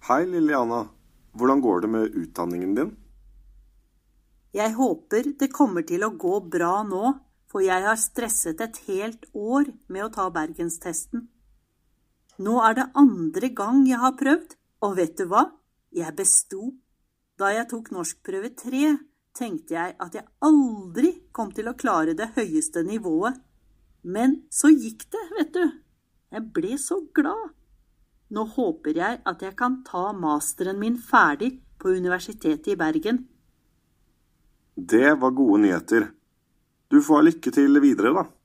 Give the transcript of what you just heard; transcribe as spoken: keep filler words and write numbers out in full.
Hei Liliana, hvordan går det med utdanningen din? Jeg håper det kommer til å gå bra nå, for jeg har stresset et helt år med å ta Bergenstesten. Nå er det andre gang jeg har prøvd, og vet du hva? Jeg besto. Da jeg tok norskprøve tre, tenkte jeg at jeg aldri kom til å klare det høyeste nivået. Men så gikk det, vet du. Jeg ble så glad. Nå håper jeg at jeg kan ta masteren min ferdig på Universitetet i Bergen. Det var gode nyheter. Du får lykke til videre da.